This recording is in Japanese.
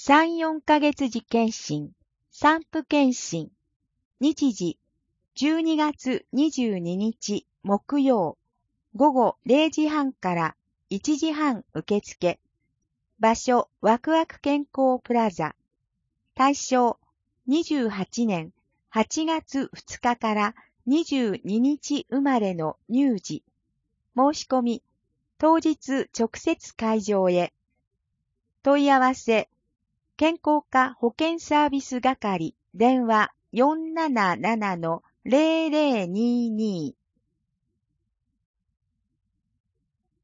3、4ヶ月時検診、産婦検診、日時、12月22日木曜、午後0時半から1時半受付。場所、ワクワク健康プラザ。対象、28年8月2日から22日生まれの乳児。申し込み、当日直接会場へ。問い合わせ、健康課保健サービス係、電話477-0022